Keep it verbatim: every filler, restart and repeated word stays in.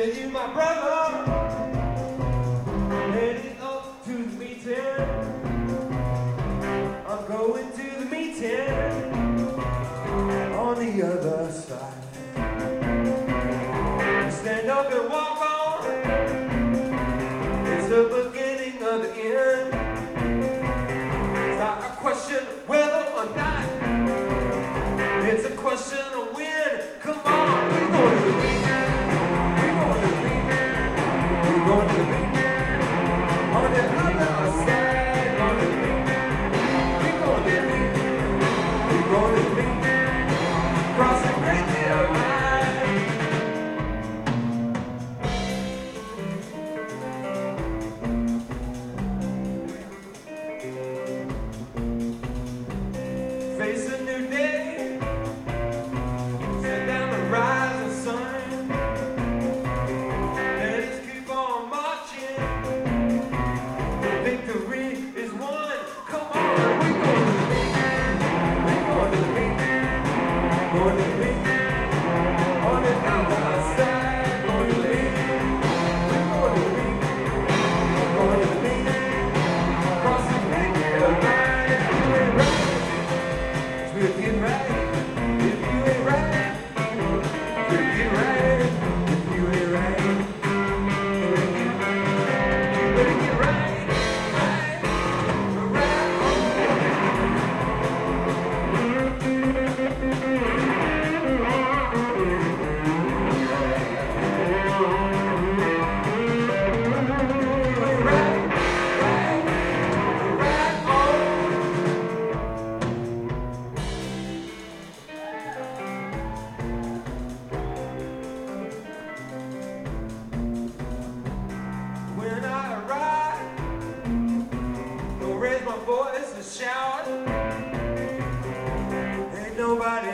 Say you my brother, I'm heading up to the meeting. I'm going to the meeting on the other side. Stand up and walk on. It's the beginning of the end. It's not a question of whether or not. It's a question of when. Come on, we're going to the meeting. We're going to the meeting. We're going to the meeting on the other side. Going to the meeting. We're going to the meeting. We're going to the meeting. Cross the great divide. Face a new day, set down the rising sun. Let us keep on marching. The victory is won. Come on, we're going to the meeting. We're going to the meeting. Going to the meeting. On the other side. Going to the meeting. We're going to the meeting. Going to the meeting. Cross the great divide. We'll get right if you ain't right. We'll get right if you ain't right. We'll get right, we'll get right, right, right. When I arrive, don't raise my voice and shout. Ain't nobody